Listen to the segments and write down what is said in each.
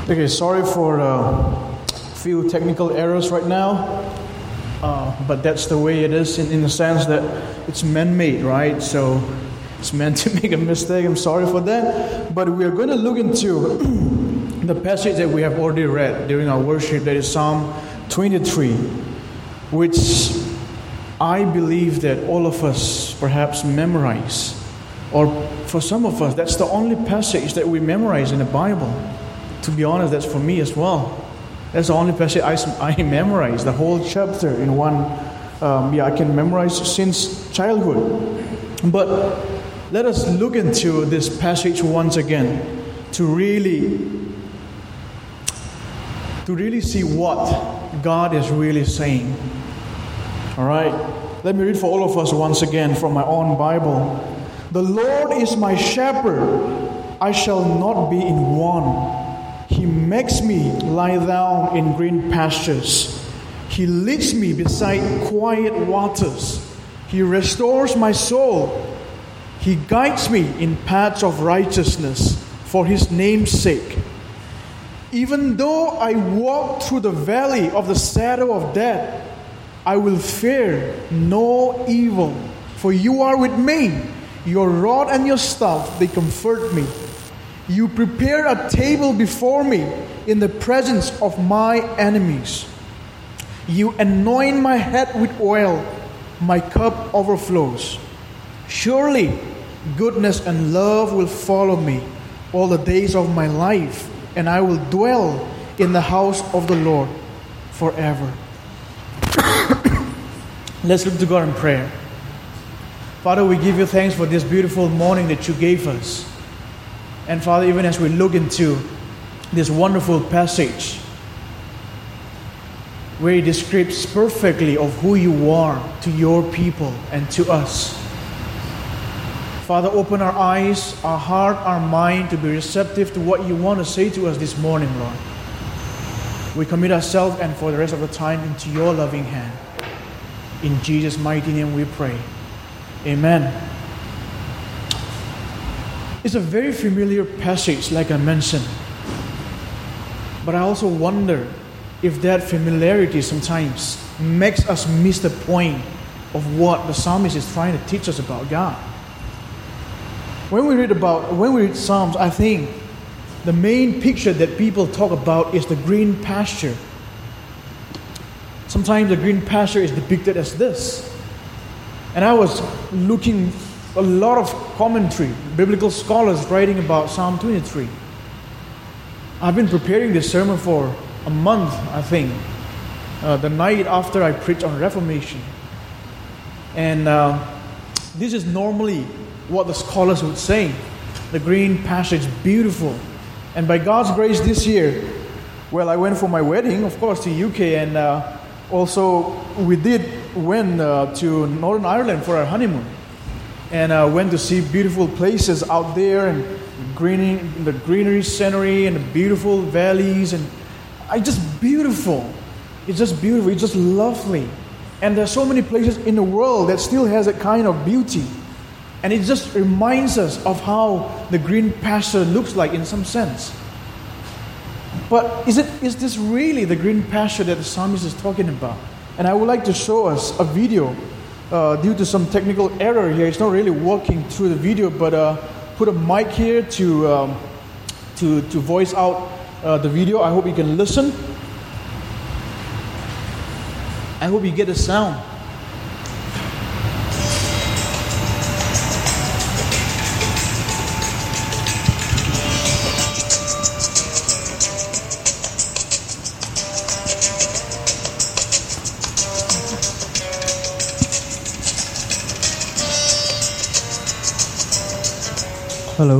Okay, sorry for a few technical errors right now, but that's the way it is in the sense that it's man-made, right? So it's meant to make a mistake. I'm sorry for that. But we are going to look into the passage that we have already read during our worship, that is Psalm 23, which I believe that all of us perhaps memorize. Or for some of us, that's the only passage that we memorize in the Bible. To be honest, that's for me as well. That's the only passage I memorize, the whole chapter in one. I can memorize since childhood. But let us look into this passage once again to really see what God is really saying. All right, let me read for all of us once again from my own Bible. The Lord is my shepherd, I shall not be in want. He makes me lie down in green pastures. He leads me beside quiet waters. He restores my soul. He guides me in paths of righteousness for His name's sake. Even though I walk through the valley of the shadow of death, I will fear no evil, for You are with me. Your rod and Your staff, they comfort me. You prepare a table before me in the presence of my enemies. You anoint my head with oil. My cup overflows. Surely goodness and love will follow me all the days of my life, and I will dwell in the house of the Lord forever. Let's look to God in prayer. Father, we give You thanks for this beautiful morning that You gave us. And Father, even as we look into this wonderful passage where it describes perfectly of who You are to Your people and to us. Father, open our eyes, our heart, our mind to be receptive to what You want to say to us this morning, Lord. We commit ourselves and for the rest of the time into Your loving hand. In Jesus' mighty name we pray. Amen. It's a very familiar passage, like I mentioned. But I also wonder if that familiarity sometimes makes us miss the point of what the psalmist is trying to teach us about God. When we read Psalms, I think the main picture that people talk about is the green pasture. Sometimes the green pasture is depicted as this. And I was looking a lot of commentary, biblical scholars writing about Psalm 23. I've been preparing this sermon for a month, I think, the night after I preached on Reformation. And this is normally what the scholars would say. The green pasture is beautiful. And by God's grace this year, well, I went for my wedding, of course, to UK, and also we went to Northern Ireland for our honeymoon. And went to see beautiful places out there, and the greenery scenery and the beautiful valleys, and it's just beautiful. It's just beautiful. It's just lovely. And there's so many places in the world that still has that kind of beauty. And it just reminds us of how the green pasture looks like in some sense. But is this really the green pasture that the psalmist is talking about? And I would like to show us a video. Due to some technical error here, it's not really working through the video, but put a mic here to voice out the video. I hope you can listen. I hope you get the sound. Hello.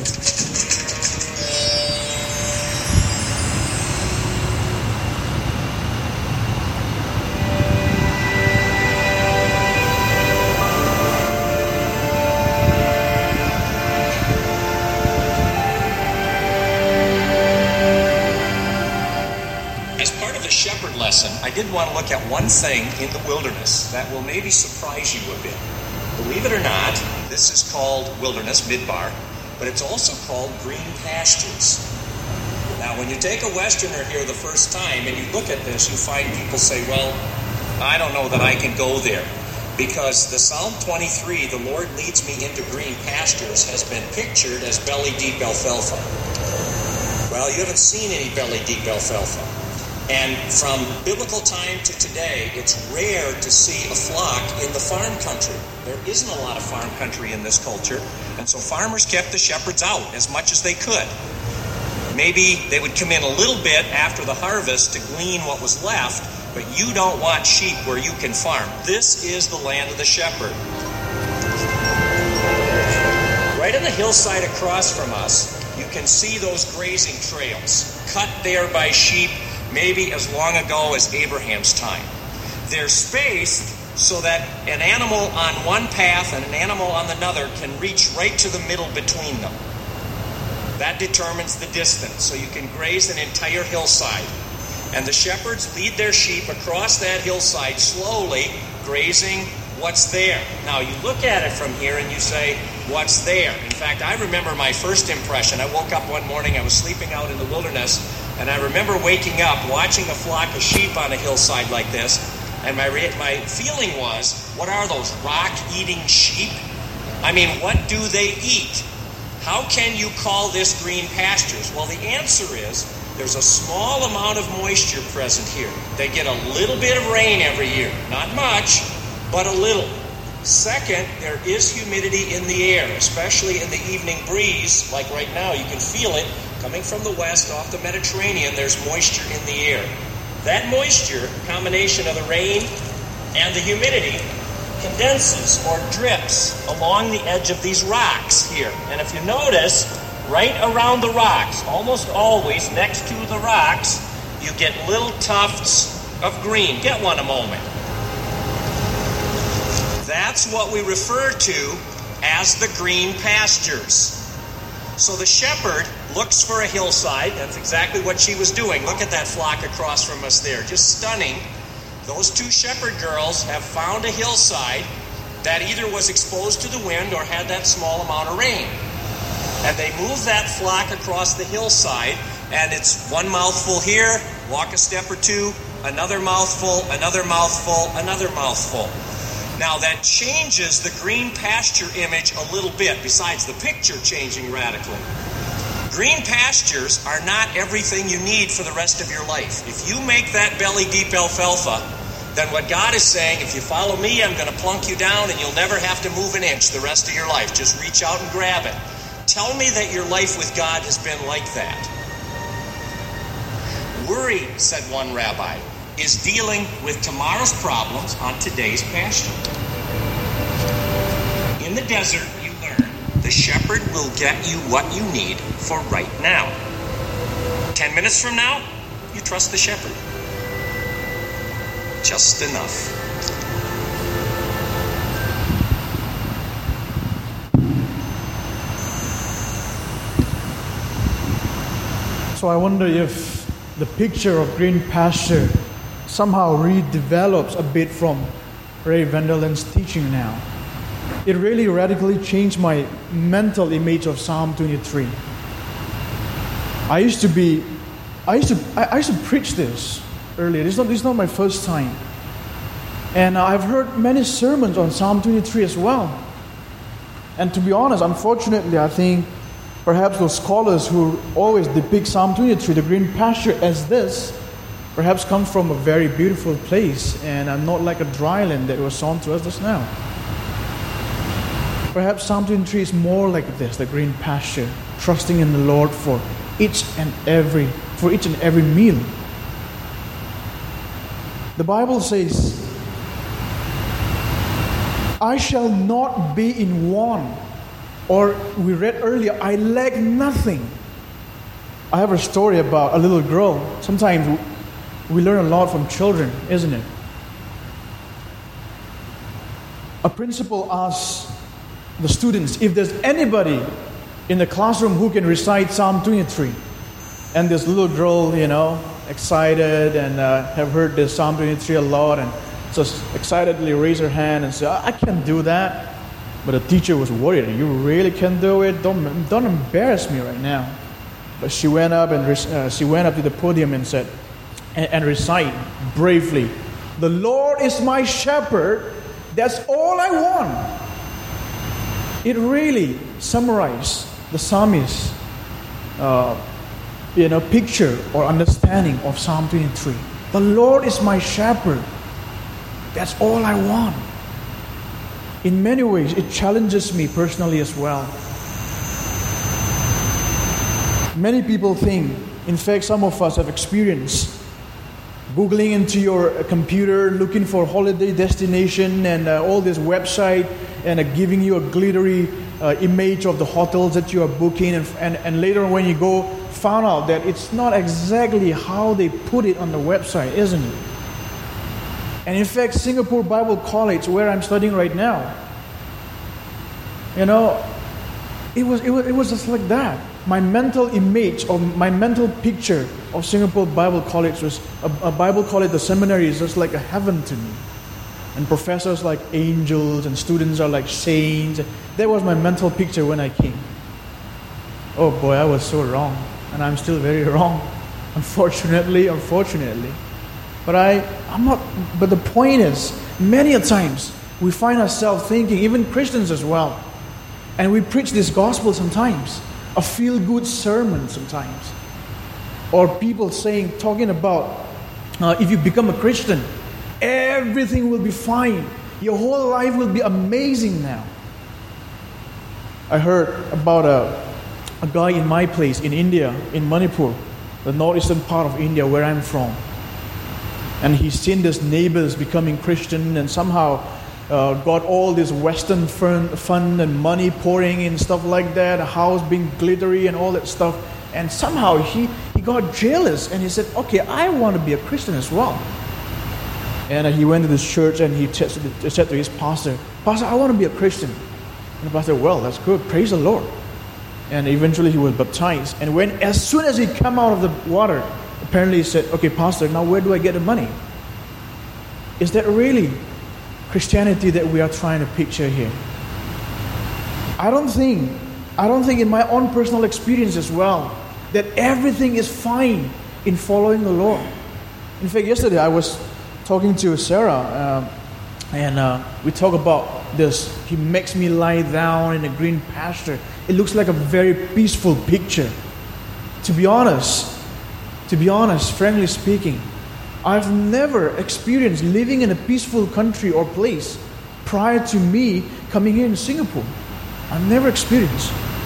As part of the shepherd lesson, I did want to look at one thing in the wilderness that will maybe surprise you a bit. Believe it or not, this is called wilderness, midbar, but it's also called green pastures. Now, when you take a Westerner here the first time and you look at this, you find people say, well, I don't know that I can go there. Because the Psalm 23, the Lord leads me into green pastures, has been pictured as belly-deep alfalfa. Well, you haven't seen any belly-deep alfalfa. And from biblical time to today, it's rare to see a flock in the farm country. There isn't a lot of farm country in this culture, and so farmers kept the shepherds out as much as they could. Maybe they would come in a little bit after the harvest to glean what was left, but you don't want sheep where you can farm. This is the land of the shepherd. Right on the hillside across from us, you can see those grazing trails, cut there by sheep maybe as long ago as Abraham's time. They're spaced so that an animal on one path and an animal on another can reach right to the middle between them. That determines the distance, so you can graze an entire hillside. And the shepherds lead their sheep across that hillside slowly, grazing what's there. Now, you look at it from here and you say, what's there? In fact, I remember my first impression. I woke up one morning, I was sleeping out in the wilderness, and I remember waking up, watching a flock of sheep on a hillside like this, and my feeling was, what are those, rock-eating sheep? I mean, what do they eat? How can you call this green pastures? Well, the answer is, there's a small amount of moisture present here. They get a little bit of rain every year. Not much, but a little. Second, there is humidity in the air, especially in the evening breeze. Like right now, you can feel it coming from the west off the Mediterranean. There's moisture in the air. That moisture, combination of the rain and the humidity, condenses or drips along the edge of these rocks here. And if you notice, right around the rocks, almost always next to the rocks, you get little tufts of green. Get one a moment. That's what we refer to as the green pastures. So the shepherd looks for a hillside. That's exactly what she was doing. Look at that flock across from us there. Just stunning. Those two shepherd girls have found a hillside that either was exposed to the wind or had that small amount of rain. And they move that flock across the hillside, and it's one mouthful here, walk a step or two, another mouthful, another mouthful, another mouthful. Now that changes the green pasture image a little bit, besides the picture changing radically. Green pastures are not everything you need for the rest of your life. If you make that belly-deep alfalfa, then what God is saying, if you follow me, I'm going to plunk you down and you'll never have to move an inch the rest of your life. Just reach out and grab it. Tell me that your life with God has been like that. Worry, said one rabbi, is dealing with tomorrow's problems on today's pasture. In the desert, you learn the shepherd will get you what you need for right now. 10 minutes from now, you trust the shepherd. Just enough. So I wonder if the picture of green pasture somehow redevelops a bit from Ray Vanderland's teaching now. It really radically changed my mental image of Psalm 23. I used to preach this earlier. This is not my first time. And I've heard many sermons on Psalm 23 as well. And to be honest, unfortunately, I think perhaps those scholars who always depict Psalm 23, the green pasture, as this, perhaps come from a very beautiful place and not like a dry land that was shown to us just now. Perhaps Psalm 23 is more like this, the green pasture, trusting in the Lord for each and every meal. The Bible says, I shall not be in want. Or we read earlier, I lack nothing. I have a story about a little girl. Sometimes we learn a lot from children, isn't it? A principal asks the students if there's anybody in the classroom who can recite Psalm 23. And this little girl, excited and have heard this Psalm 23 a lot and just excitedly raise her hand and say, I can't do that. But the teacher was worried. You really can do it? Don't embarrass me right now. But she went up to the podium and said, and recite bravely, "The Lord is my shepherd. That's all I want." It really summarized the psalmist's picture or understanding of Psalm 23. The Lord is my shepherd. That's all I want. In many ways, it challenges me personally as well. Many people think, in fact, some of us have experienced Googling into your computer, looking for holiday destination and all this website, and giving you a glittery image of the hotels that you are booking, and later when you go, found out that it's not exactly how they put it on the website, isn't it? And in fact, Singapore Bible College, where I'm studying right now, it was just like that. My mental image or my mental picture of Singapore Bible College was a Bible college, the seminary is just like a heaven to me. And professors like angels and students are like saints. That was my mental picture when I came. Oh boy, I was so wrong. And I'm still very wrong. Unfortunately. But the point is, many a times we find ourselves thinking, even Christians as well, and we preach this gospel sometimes, a feel-good sermon sometimes, or people talking about if you become a Christian, everything will be fine. Your whole life will be amazing now. I heard about a guy in my place in India, in Manipur, the northeastern part of India where I'm from. And he's seen his neighbors becoming Christian and somehow got all this Western fund and money pouring in, stuff like that, a house being glittery and all that stuff. And somehow he got jealous and he said, okay, I want to be a Christian as well. And he went to this church and he said to his pastor, "Pastor, I want to be a Christian." And the pastor, "Well, that's good. Praise the Lord." And eventually he was baptized. And as soon as he came out of the water, apparently he said, "Okay, Pastor, now where do I get the money?" Is that really Christianity that we are trying to picture here? I don't think in my own personal experience as well that everything is fine in following the Lord. In fact, yesterday I was talking to Sarah and we talk about this. He makes me lie down in a green pasture. It looks like a very peaceful picture. To be honest, frankly speaking, I've never experienced living in a peaceful country or place prior to me coming here in Singapore. I've never experienced.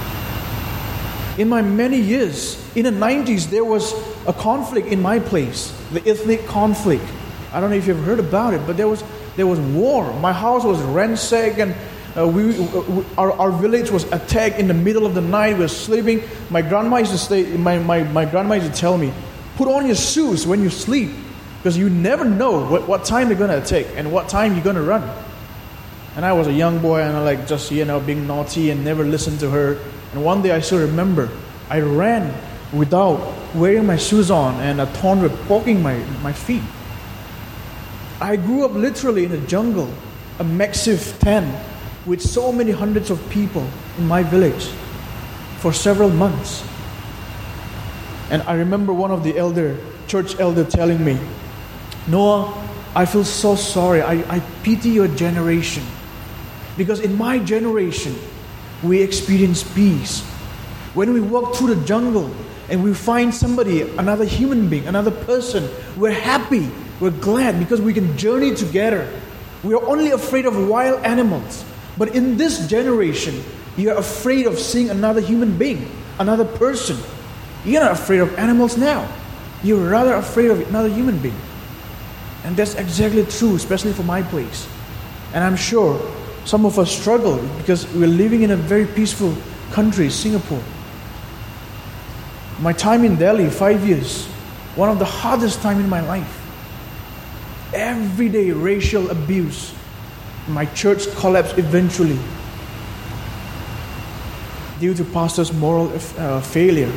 In my many years, in the 90s, there was a conflict in my place, the ethnic conflict. I don't know if you've heard about it, but there was war. My house was ransacked, and our village was attacked in the middle of the night. We were sleeping. My grandma used to tell me, "Put on your shoes when you sleep, because you never know what time they're going to attack and what time you're going to run." And I was a young boy and I just being naughty and never listened to her. And one day I still remember, I ran without wearing my shoes on and a thorn was poking my feet. I grew up literally in a jungle, a massive tent with so many hundreds of people in my village for several months. And I remember one of the church elder telling me, "Noah, I feel so sorry. I pity your generation. Because in my generation, we experience peace. When we walk through the jungle and we find somebody, another human being, another person, we're happy, we're glad because we can journey together. We are only afraid of wild animals. But in this generation, you're afraid of seeing another human being, another person. You're not afraid of animals now. You're rather afraid of another human being." And that's exactly true, especially for my place. And I'm sure some of us struggle because we're living in a very peaceful country, Singapore. My time in Delhi, 5 years, one of the hardest time in my life. Everyday racial abuse. My church collapsed eventually due to pastor's moral failure.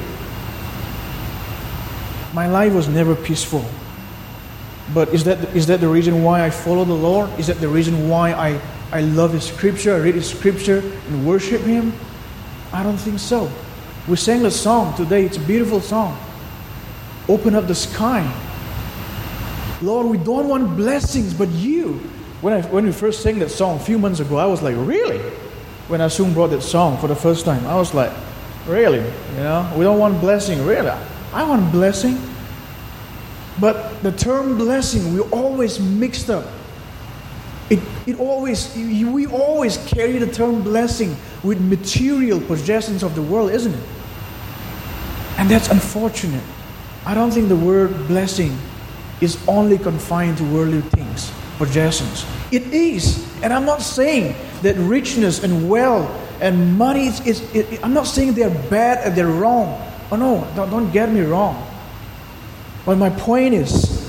My life was never peaceful. But is that the reason why I follow the Lord? Is that the reason why I love His Scripture, I read His Scripture and worship Him? I don't think so. We sang the song today. It's a beautiful song. Open up the sky. Lord, we don't want blessings, but you. When we first sang that song a few months ago, I was like, really? When Asung brought that song for the first time, I was like, really? We don't want blessing, really? I want blessing. But the term blessing, we always mixed up. We always carry the term blessing with material possessions of the world, isn't it? And that's unfortunate. I don't think the word blessing is only confined to worldly things, possessions. It is. And I'm not saying that richness and wealth and money I'm not saying they're bad and they're wrong. Oh no, don't get me wrong. But my point is,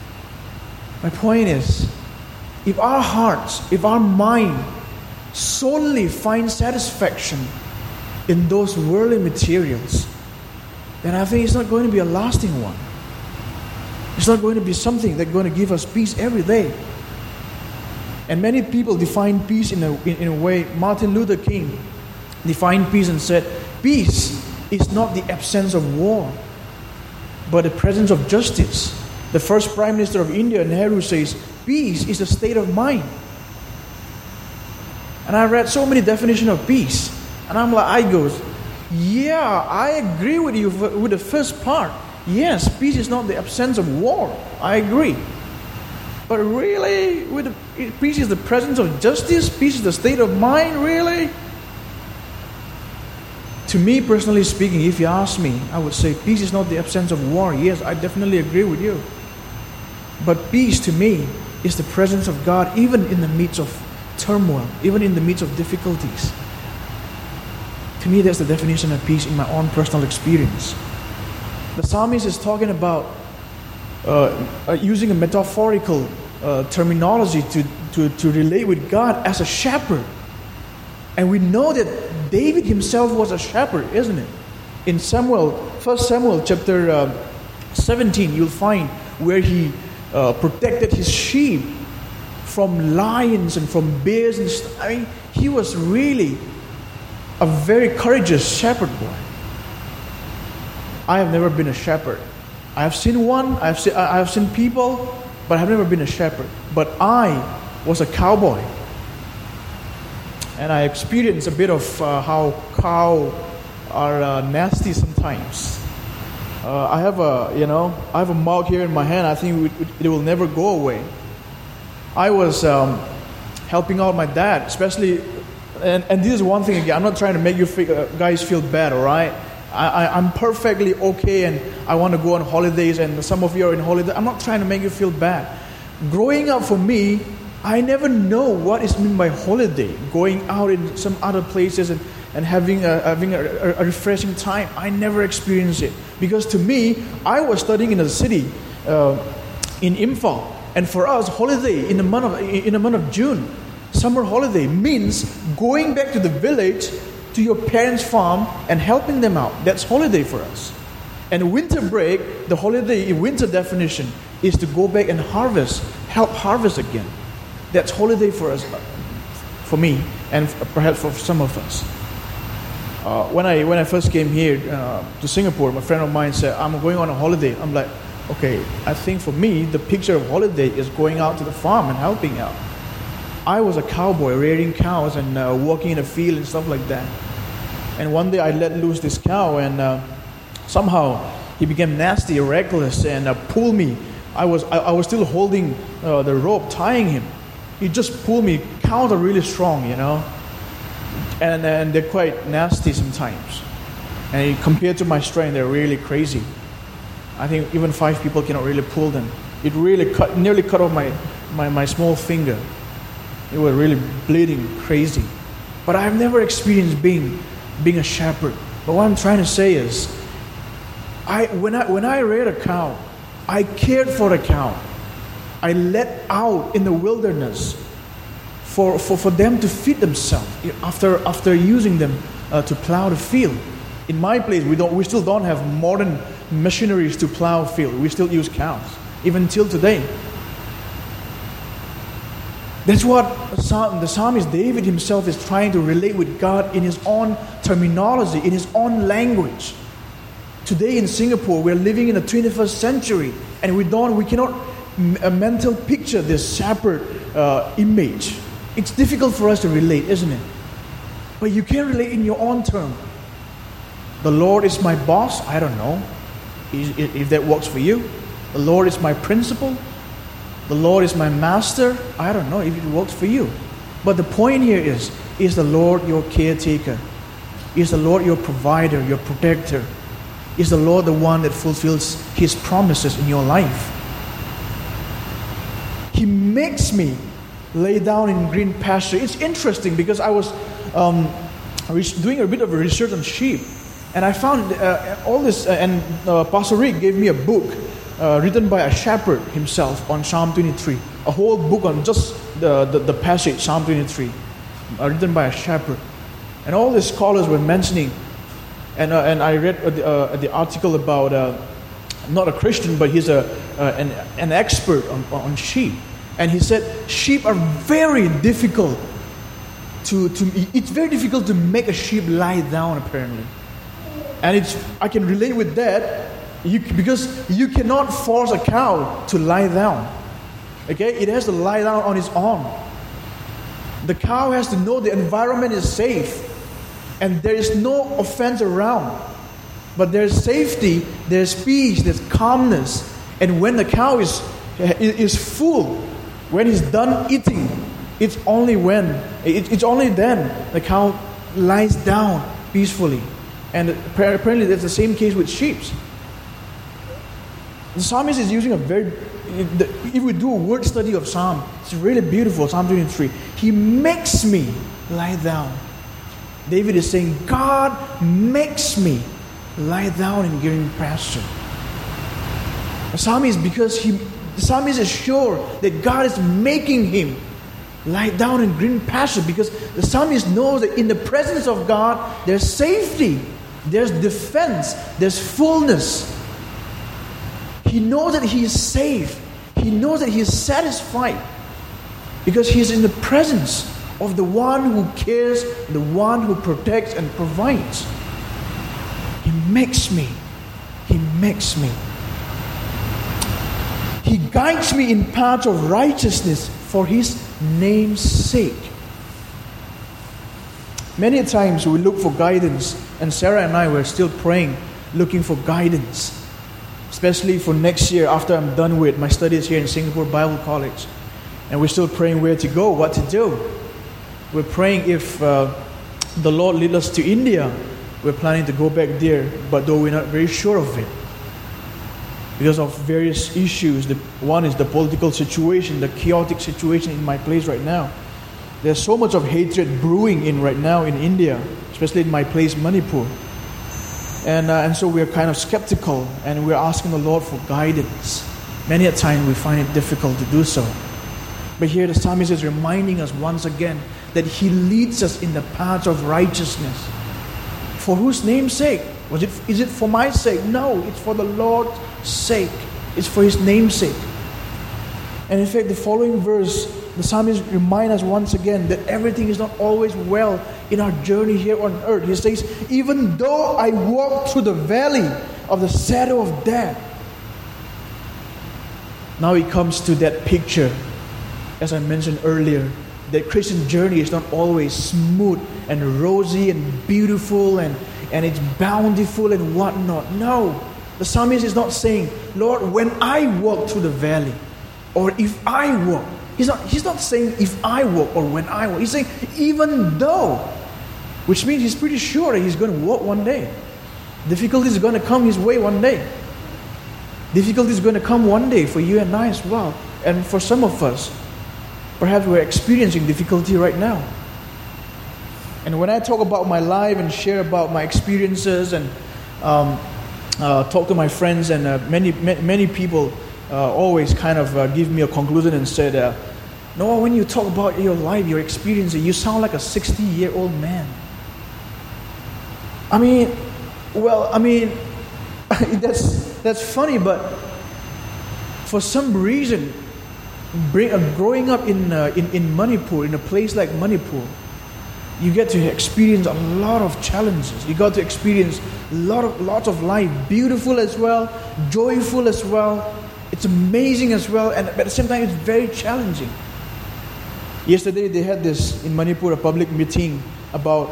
if our hearts, if our mind solely find satisfaction in those worldly materials, then I think it's not going to be a lasting one. It's not going to be something that's going to give us peace every day. And many people define peace in a way. Martin Luther King defined peace and said, peace is not the absence of war, but the presence of justice. The first Prime Minister of India, Nehru, says, peace is a state of mind. And I read so many definitions of peace. And I goes, yeah, I agree with you with the first part. Yes, peace is not the absence of war. I agree. But really, peace is the presence of justice? Peace is the state of mind? Really? To me, personally speaking, if you ask me, I would say peace is not the absence of war. Yes, I definitely agree with you. But peace to me is the presence of God even in the midst of turmoil, even in the midst of difficulties. To me, that's the definition of peace in my own personal experience. The psalmist is talking about using a metaphorical terminology to relate with God as a shepherd. And we know that David himself was a shepherd, isn't it? In 1 Samuel chapter 17, you'll find where he protected his sheep from lions and from bears and stuff. I mean, he was really a very courageous shepherd boy. I have never been a shepherd. I have seen one, I have seen people, but I have never been a shepherd. But I was a cowboy. And I experienced a bit of how cows are nasty sometimes. I have a mark here in my hand. I think it will never go away. I was helping out my dad, especially, and this is one thing again. I'm not trying to make you guys feel bad, all right? I'm perfectly okay, and I want to go on holidays, and some of you are in holiday. I'm not trying to make you feel bad. Growing up for me, I never know what is meant by holiday. Going out in some other places and having a refreshing time. I never experienced it. Because to me, I was studying in a city in Imphal. And for us, holiday in the month of June, summer holiday means going back to the village, to your parents' farm and helping them out. That's holiday for us. And winter break, the holiday in winter definition is to go back and help harvest again. That's holiday for us, for me, and perhaps for some of us. When I first came here to Singapore, my friend of mine said, I'm going on a holiday. I'm like, okay, I think for me, the picture of holiday is going out to the farm and helping out. I was a cowboy, rearing cows and walking in a field and stuff like that. And one day I let loose this cow, and somehow he became nasty, reckless, and pulled me. I was still holding the rope, tying him. He just pulled me. Cows are really strong, and they're quite nasty sometimes. And compared to my strength, they're really crazy. I think even 5 people cannot really pull them. It really nearly cut off my small finger. It was really bleeding crazy. But I've never experienced being a shepherd. But what I'm trying to say is, when I reared a cow, I cared for the cow. I let out in the wilderness for them to feed themselves after using them to plow the field. In my place, we still don't have modern machineries to plow field. We still use cows, even till today. That's what the psalmist David himself is trying to relate with God in his own terminology, in his own language. Today in Singapore, we're living in the 21st century, and we cannot a mental picture this separate image. It's difficult for us to relate, isn't it? But you can relate in your own term. The Lord is my boss. I don't know if that works for you. The Lord is my principal. The Lord is my master. I don't know if it works for you. But the point here is the Lord your caretaker? Is the Lord your provider, your protector? Is the Lord the one that fulfills His promises in your life? He makes me lay down in green pasture. It's interesting because I was doing a bit of research on sheep, and I found all this, and Pastor Rick gave me a book written by a shepherd himself on Psalm 23, a whole book on just the passage, Psalm 23, written by a shepherd. And all the scholars were mentioning, and I read the article about, not a Christian, but he's an expert on sheep. And he said sheep are very difficult it's very difficult to make a sheep lie down, apparently. And I can relate with that because you cannot force a cow to lie down. Okay, it has to lie down on its own. The cow has to know the environment is safe and there is no offense around. But there's safety, there's peace, there's calmness. And when the cow is full, when it's done eating, it's only then the cow lies down peacefully. And apparently that's the same case with sheep. The psalmist is using if we do a word study of Psalm, it's really beautiful, Psalm 23. He makes me lie down. David is saying, God makes me lie down in green pasture. The psalmist is sure that God is making him lie down in green pasture, because the psalmist knows that in the presence of God there's safety, there's defense, there's fullness. He knows that he is safe. He knows that he is satisfied because he is in the presence of the one who cares, the one who protects and provides. He makes me. He makes me. He guides me in paths of righteousness for His name's sake. Many times we look for guidance, and Sarah and I were still praying, looking for guidance, especially for next year after I'm done with my studies here in Singapore Bible College. And we're still praying where to go, what to do. We're praying if the Lord lead us to India. We're planning to go back there, but though we're not very sure of it, because of various issues. One is the political situation, the chaotic situation in my place right now. There's so much of hatred brewing right now in India, especially in my place, Manipur. And so we're kind of skeptical, and we're asking the Lord for guidance. Many a time we find it difficult to do so. But here the psalmist is reminding us once again that He leads us in the paths of righteousness. For whose name's sake? Is it for my sake? No, it's for the Lord's sake. It's for His name's sake. And in fact, the following verse, the psalmist reminds us once again that everything is not always well in our journey here on earth. He says, even though I walk through the valley of the shadow of death. Now it comes to that picture, as I mentioned earlier, that Christian journey is not always smooth and rosy and beautiful and it's bountiful and whatnot. No, the psalmist is not saying, Lord, when I walk through the valley, or if I walk. He's not saying if I walk or when I walk. He's saying even though, which means he's pretty sure that he's going to walk one day. Difficulty is going to come his way one day. Difficulty is going to come one day for you and I as well. And for some of us, perhaps we're experiencing difficulty right now. And when I talk about my life and share about my experiences and talk to my friends, and many people always kind of give me a conclusion and said, Noah, when you talk about your life, your experiences, you sound like a 60-year-old man. I mean, that's funny, but for some reason, growing up in Manipur, in a place like Manipur, you get to experience a lot of challenges. You got to experience lots of life, beautiful as well, joyful as well. It's amazing as well, and at the same time, it's very challenging. Yesterday, they had this in Manipur, a public meeting about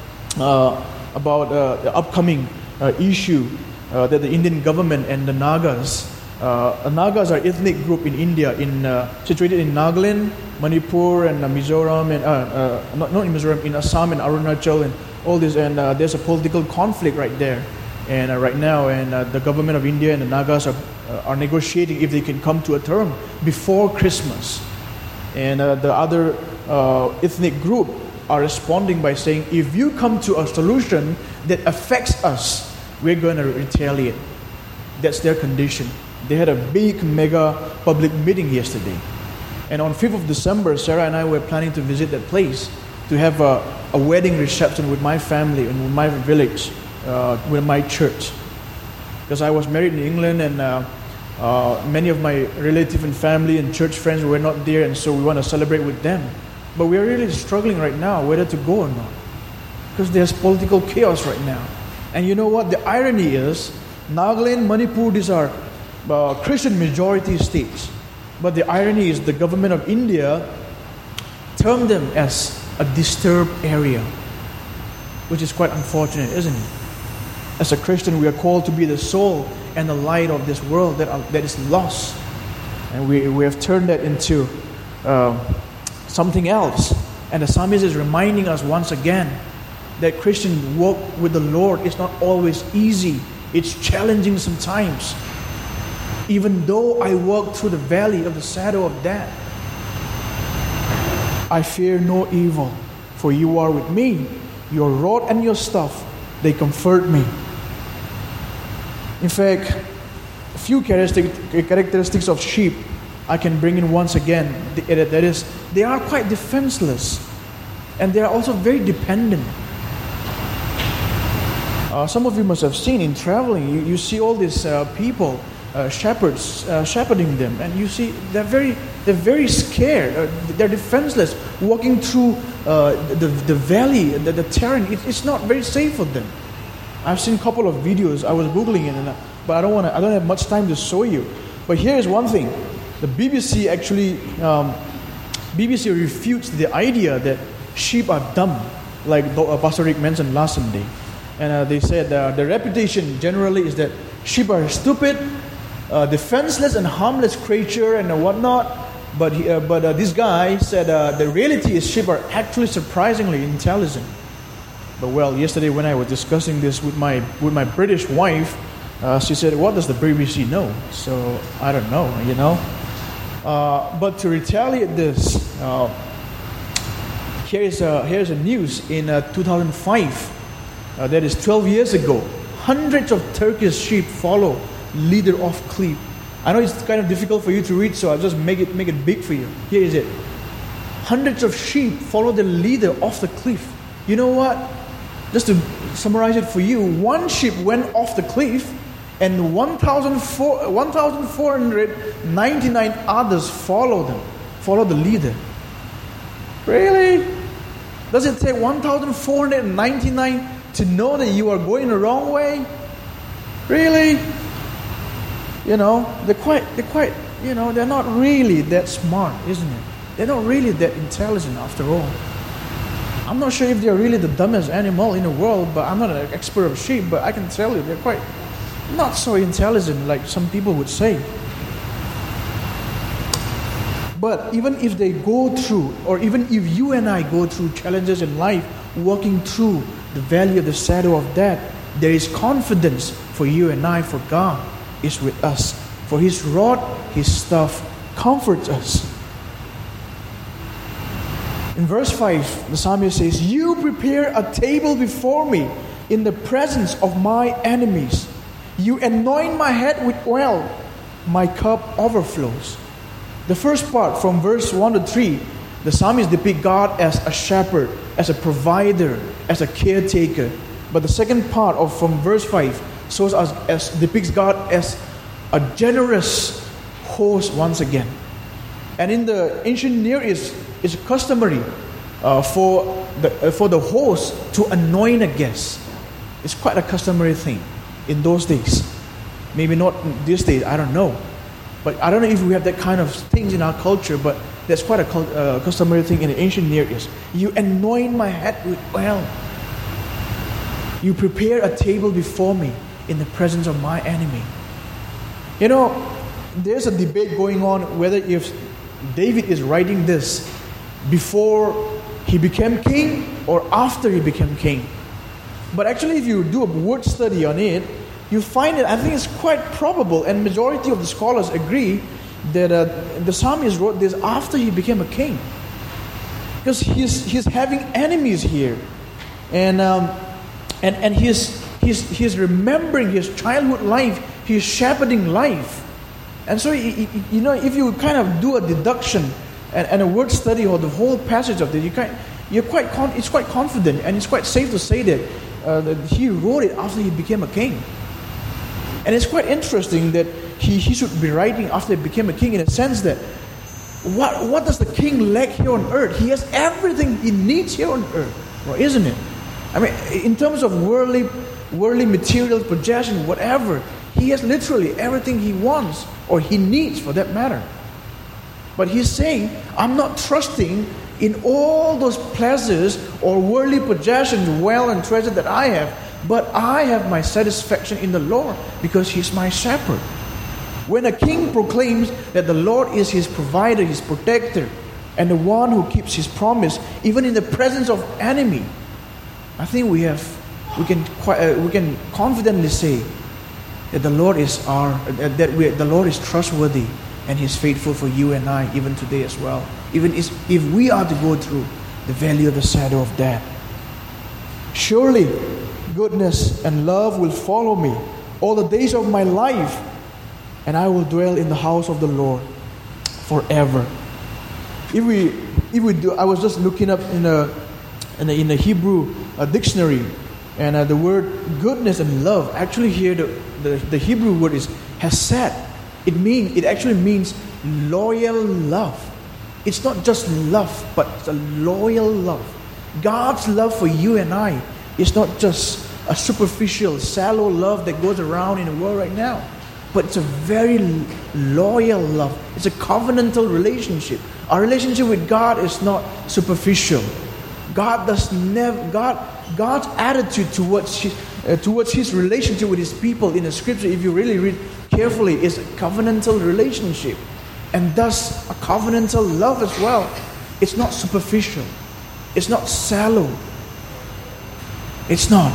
the upcoming issue that the Indian government and the Nagas. Nagas are ethnic group in India, situated in Nagaland, Manipur, and Mizoram, and not in Mizoram, in Assam and Arunachal, and all this. And there's a political conflict right there, and right now, and the government of India and the Nagas are negotiating if they can come to a term before Christmas. And the other ethnic group are responding by saying, if you come to a solution that affects us, we're going to retaliate. That's their condition. They had a big, mega public meeting yesterday. And on 5th of December, Sarah and I were planning to visit that place to have a wedding reception with my family and with my village, with my church. Because I was married in England, and many of my relatives and family and church friends were not there, and so we want to celebrate with them. But we're really struggling right now whether to go or not, because there's political chaos right now. And you know what? The irony is, Nagaland, Manipur, these are Christian majority states. But the irony is the government of India termed them as a disturbed area, which is quite unfortunate, isn't it? As a Christian, we are called to be the soul and the light of this world that is lost. And we have turned that into something else. And the psalmist is reminding us once again that Christian walk with the Lord is not always easy. It's challenging sometimes. Even though I walk through the valley of the shadow of death, I fear no evil, for you are with me. Your rod and your staff, they comfort me. In fact, a few characteristics of sheep I can bring in once again. That is, they are quite defenseless, and they are also very dependent. Some of you must have seen in traveling, you see all these people, shepherds shepherding them, and you see they're very scared. They're defenseless, walking through the valley, the terrain. It's not very safe for them. I've seen a couple of videos. I was googling it, but I don't have much time to show you. But here is one thing: the BBC actually BBC refutes the idea that sheep are dumb, like Pastor Rick mentioned last Sunday. And they said the reputation generally is that sheep are stupid, defenseless and harmless creature and whatnot. But this guy said the reality is sheep are actually surprisingly intelligent. But well, yesterday when I was discussing this with my British wife, she said, "What does the BBC know?" So I don't know, you know. But to retaliate this, here's a news in 2005. That is 12 years ago. Hundreds of Turkish sheep follow leader off cliff. I know it's kind of difficult for you to read, so I'll just make it big for you. Here is it. Hundreds of sheep follow the leader off the cliff. You know what? Just to summarize it for you, one sheep went off the cliff, and 1,499 others follow the leader. Really? Does it take 1,499 to know that you are going the wrong way? Really? You know, they're quite, you know, they're not really that smart, isn't it? They're not really that intelligent after all. I'm not sure if they're really the dumbest animal in the world, but I'm not an expert of sheep, but I can tell you they're quite not so intelligent like some people would say. But even if they go through, or even if you and I go through challenges in life, walking through the valley of the shadow of death, there is confidence for you and I, for God is with us. For His rod, His staff comforts us. In verse 5, the psalmist says, "You prepare a table before me in the presence of my enemies. You anoint my head with oil. My cup overflows." The first part, from verse 1 to 3, the psalmist depicts God as a shepherd, as a provider, as a caretaker. But the second part from verse 5 shows us depicts God as a generous host once again. And in the ancient Near East, it's customary for the host to anoint a guest. It's quite a customary thing in those days. Maybe not these days, I don't know. But I don't know if we have that kind of things in our culture, but that's quite a customary thing in the ancient Near East. You anoint my head with oil. You prepare a table before me in the presence of my enemy. You know, there's a debate going on whether if David is writing this before he became king or after he became king. But actually, if you do a word study on it, you find it, I think it's quite probable, and majority of the scholars agree that the psalmist wrote this after he became a king. Because he's having enemies here. And he's remembering his childhood life, his shepherding life. And so, you know, if you kind of do a deduction and a word study of the whole passage of this, it's quite confident, and it's quite safe to say that he wrote it after he became a king. And it's quite interesting that he should be writing after he became a king, in a sense that what does the king lack here on earth? He has everything he needs here on earth, well, isn't it? I mean, in terms of worldly material possession, whatever, he has literally everything he wants, or he needs for that matter. But he's saying, I'm not trusting in all those pleasures or worldly possessions, wealth and treasure that I have, but I have my satisfaction in the Lord because He's my shepherd. When a king proclaims that the Lord is his provider, his protector, and the one who keeps his promise, even in the presence of enemy, I think we can confidently say that the Lord is the Lord is trustworthy and He's faithful for you and I, even today as well. Even if we are to go through the valley of the shadow of death, surely goodness and love will follow me all the days of my life, and I will dwell in the house of the Lord forever. If we do, I was just looking up in the Hebrew dictionary, and the word goodness and love, actually here the Hebrew word is hesed. It actually means loyal love. It's not just love, but it's a loyal love. God's love for you and I is not just a superficial, shallow love that goes around in the world right now, but it's a very loyal love. It's a covenantal relationship. Our relationship with God is not superficial. God's attitude towards His relationship with His people in the Scripture, if you really read carefully, is a covenantal relationship, and thus a covenantal love as well. It's not superficial. It's not shallow. It's not.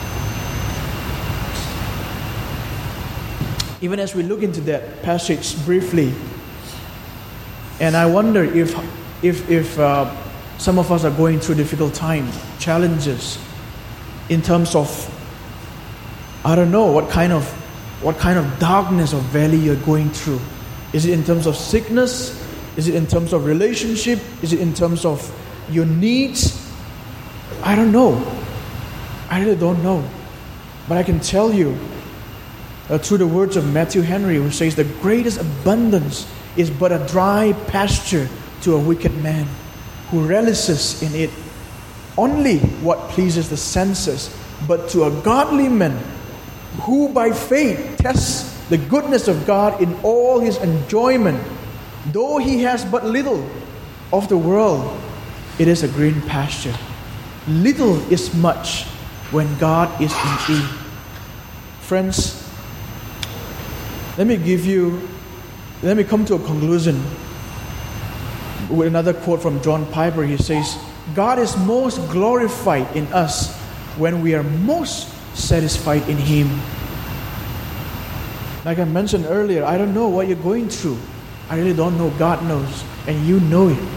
Even as we look into that passage briefly, and I wonder if some of us are going through difficult times, challenges, in terms of, I don't know, what kind of darkness or valley you're going through. Is it in terms of sickness? Is it in terms of relationship? Is it in terms of your needs? I don't know. I really don't know. But I can tell you, through the words of Matthew Henry, who says, the greatest abundance is but a dry pasture to a wicked man who relishes in it only what pleases the senses, but to a godly man who by faith tests the goodness of God in all his enjoyment, though he has but little of the world, it is a green pasture. Little is much when God is in thee. Friends, let me come to a conclusion with another quote from John Piper. He says, God is most glorified in us when we are most satisfied in Him. Like I mentioned earlier, I don't know what you're going through. I really don't know. God knows, and you know it.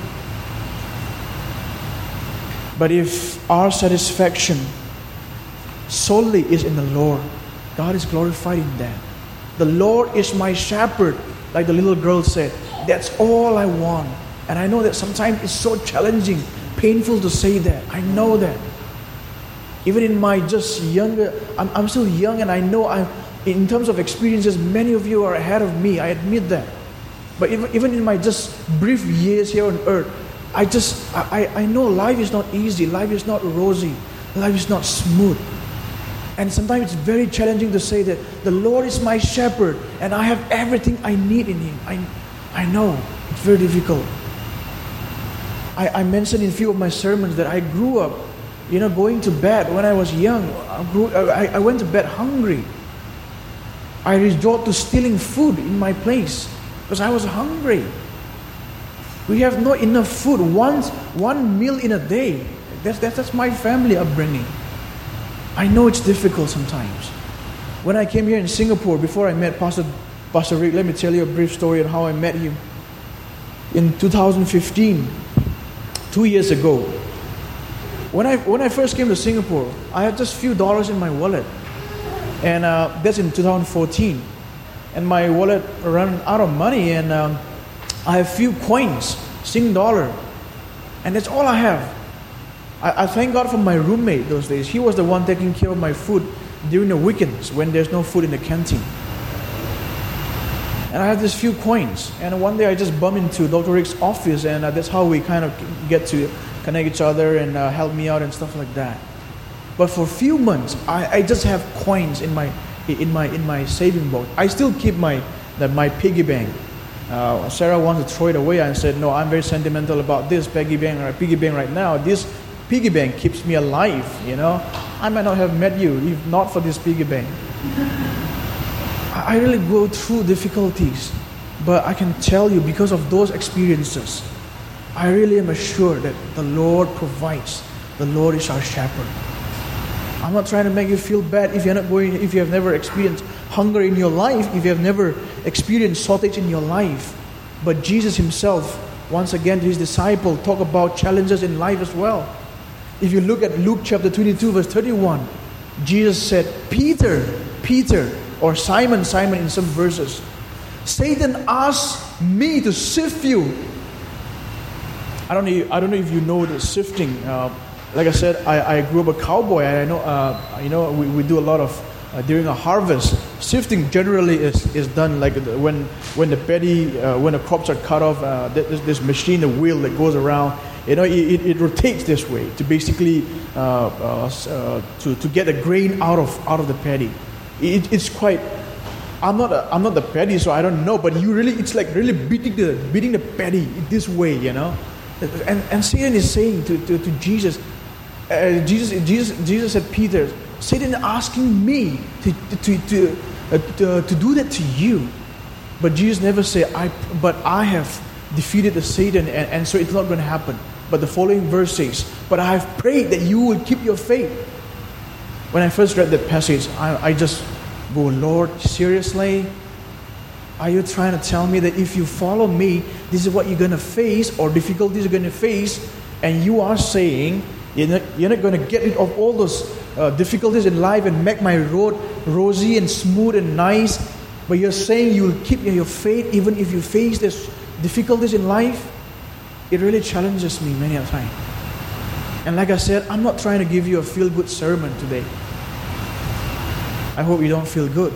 But if our satisfaction solely is in the Lord, God is glorified in that. The Lord is my shepherd, like the little girl said. That's all I want. And I know that sometimes it's so challenging, painful to say that. I know that. Even in my just younger, I'm still young, and I know in terms of experiences, many of you are ahead of me. I admit that. But even in my just brief years here on earth, I know life is not easy, life is not rosy, life is not smooth. And sometimes it's very challenging to say that the Lord is my shepherd and I have everything I need in Him. I know, it's very difficult. I mentioned in a few of my sermons that I grew up, going to bed when I was young. I went to bed hungry. I resort to stealing food in my place because I was hungry. We have not enough food. One meal in a day. That's my family upbringing. I know it's difficult sometimes. When I came here in Singapore, before I met Pastor Rick, let me tell you a brief story on how I met him. In 2015, 2 years ago, when I first came to Singapore, I had just few dollars in my wallet, and that's in 2014. And my wallet ran out of money, and I have few coins, Sing dollar, and that's all I have. I thank God for my roommate those days. He was the one taking care of my food during the weekends when there's no food in the canteen. And I have these few coins. And one day I just bumped into Dr. Rick's office, and that's how we kind of get to connect each other and help me out and stuff like that. But for a few months, I just have coins in my saving box. I still keep my piggy bank. Sarah wants to throw it away. I said, no, I'm very sentimental about this piggy bank right now. This piggy bank keeps me alive, I might not have met you if not for this piggy bank. I really go through difficulties, but I can tell you, because of those experiences, I really am assured that the Lord provides. The Lord is our shepherd. I'm not trying to make you feel bad if you have never experienced hunger in your life, if you have never experienced shortage in your life. But Jesus Himself, once again to His disciple, talk about challenges in life as well. If you look at Luke chapter 22 verse 31, Jesus said, Peter, or Simon in some verses, Satan asked me to sift you. I don't know if you know the sifting. Like I said, I grew up a cowboy, and I know, we do a lot of during a harvest. Sifting generally is done like when the paddy, when the crops are cut off. This machine, the wheel that goes around. It rotates this way to basically to get the grain out of the paddy. It's quite. I'm not the paddy, so I don't know. But it's like really beating the paddy this way, And Satan is saying to Jesus, Jesus said, Peter, Satan is asking me to do that to you. But Jesus never said, but I have defeated the Satan, and so it's not going to happen. But the following verse says, but I have prayed that you will keep your faith. When I first read that passage, I just go, Lord, seriously? Are you trying to tell me that if you follow me, this is what you're going to face, or difficulties you're going to face, and you are saying you're not going to get rid of all those difficulties in life and make my road rosy and smooth and nice, but you're saying you will keep your faith even if you face these difficulties in life? It really challenges me many a time. And like I said, I'm not trying to give you a feel-good sermon today. I hope you don't feel good.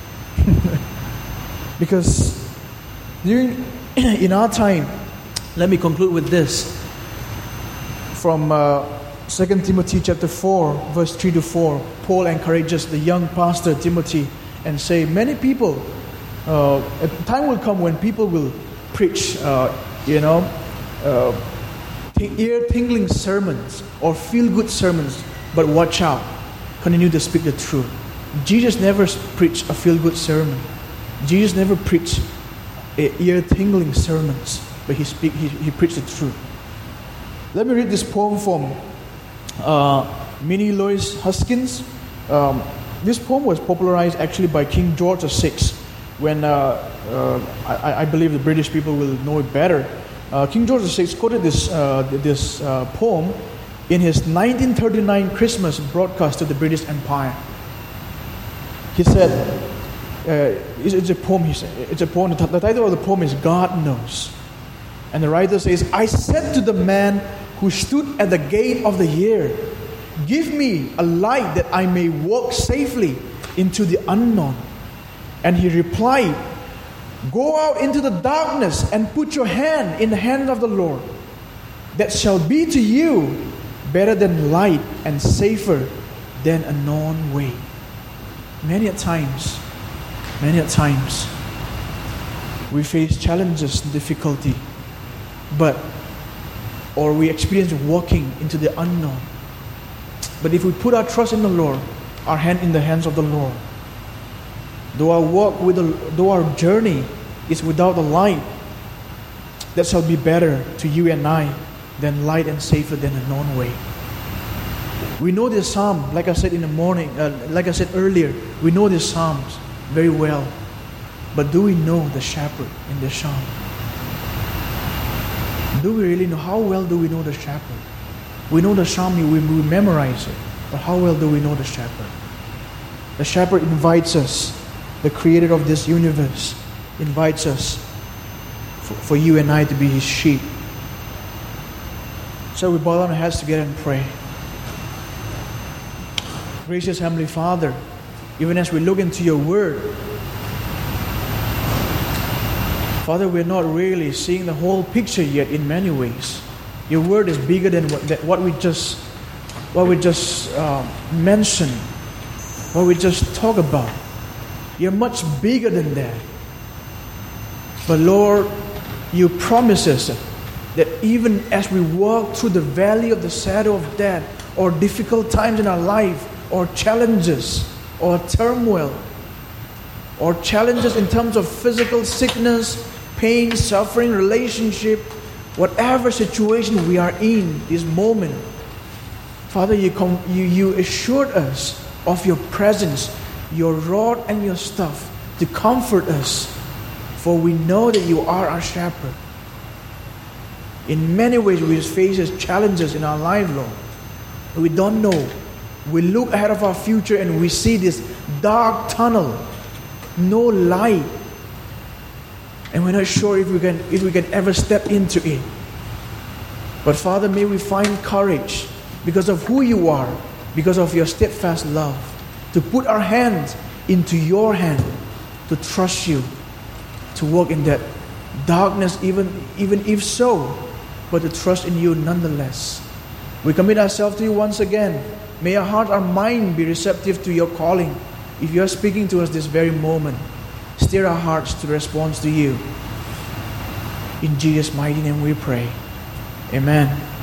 Because in our time, let me conclude with this. From 2 Timothy chapter 4, verse 3 to 4, Paul encourages the young pastor Timothy and say, many people, a time will come when people will preach, ear-tingling sermons or feel-good sermons, but watch out, continue to speak the truth. Jesus never preached a feel-good sermon. Jesus never preached ear-tingling sermons, but he preached the truth. Let me read this poem from Minnie Lois Huskins. This poem was popularized actually by King George VI, when I believe the British people will know it better. King George VI quoted this poem in his 1939 Christmas broadcast to the British Empire. He said, it's a poem. It's a poem. The title of the poem is "God Knows," and the writer says, "I said to the man who stood at the gate of the year, 'Give me a light that I may walk safely into the unknown.' And he replied, Go out into the darkness and put your hand in the hand of the Lord. That shall be to you better than light and safer than a known way. Many a times, we face challenges and difficulty, or we experience walking into the unknown. But if we put our trust in the Lord, our hand in the hands of the Lord, though our journey is without the light, that shall be better to you and I than light and safer than a known way. We know this psalm, like I said in the morning, like I said earlier, we know these psalms very well. But do we know the shepherd in the psalm? Do we really know? How well do we know the shepherd? We know the psalm, we memorize it. But how well do we know the shepherd? The shepherd invites us, the creator of this universe, invites us for you and I to be his sheep. So we bow our heads together and pray. Gracious Heavenly Father, even as we look into your word, Father, we're not really seeing the whole picture yet in many ways. Your word is bigger than what we just mentioned, what we just talked about. You're much bigger than that. But Lord, you promise us that even as we walk through the valley of the shadow of death, or difficult times in our life, or challenges, or turmoil, or challenges in terms of physical sickness, pain, suffering, relationship, whatever situation we are in this moment, Father, you assured us of your presence, your rod and your staff to comfort us, for we know that you are our shepherd. In many ways we face challenges in our life, Lord. We don't know. We look ahead of our future and we see this dark tunnel, no light. And we're not sure if we can ever step into it. But Father, may we find courage because of who you are, because of your steadfast love, to put our hands into your hand, to trust you, to walk in that darkness, even if so, but to trust in you nonetheless. We commit ourselves to you once again. May our heart, our mind be receptive to your calling. If you are speaking to us this very moment, steer our hearts to respond to you. In Jesus' mighty name we pray. Amen.